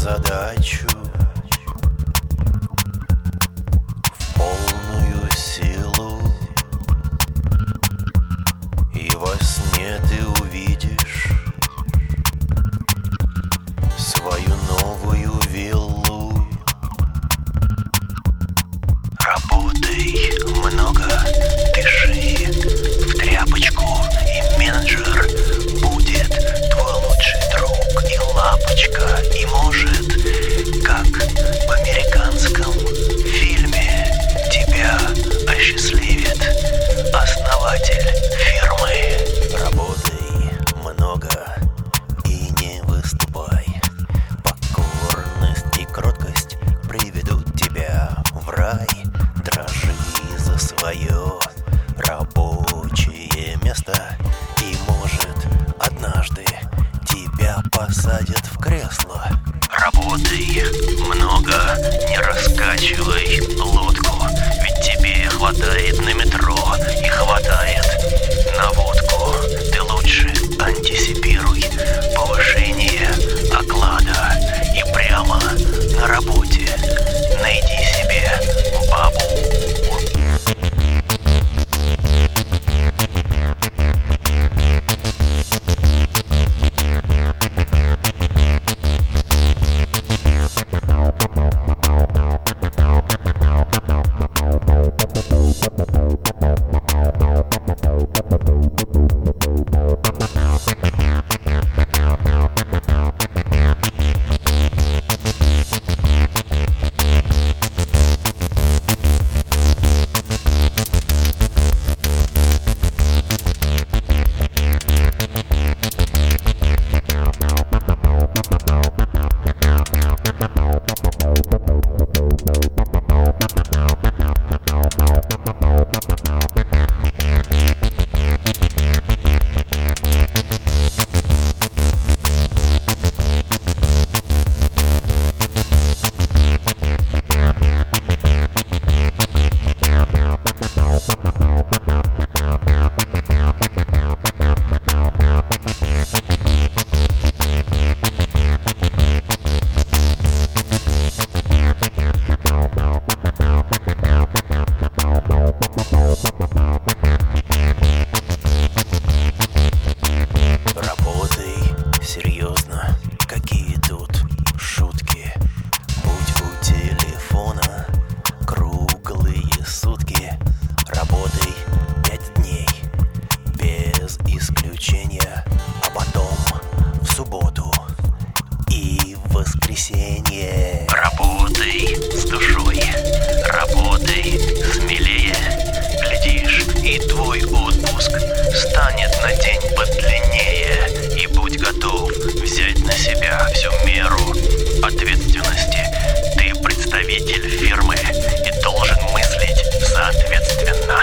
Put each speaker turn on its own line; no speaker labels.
задачу в полную силу, и во сне ты увидишь свою новую виллу. Работай много, дыши в тряпочку, и менеджер будет твой лучший друг и лапочка. И может, как в американском фильме, тебя осчастливит основатель фирмы. Работай много и не выступай. Покорность и кроткость приведут тебя в рай. Дрожи за свое рабочее место, и может однажды тебя посадят в кресло. Работай много, не раскачивай лодку, ведь тебе хватает на метро и хватает на водку. Ты лучше антисипируй повышение оклада и прямо на работе найди себе бабу. Серьезно, какие тут шутки? Будь у телефона круглые сутки. Работай 5 дней без исключения, а потом в субботу и в воскресенье. Работай с душой, работай смелее. Глядишь, и твой отпуск станет на день подлиннее. И будь готов взять на себя всю меру ответственности. Ты представитель фирмы и должен мыслить соответственно.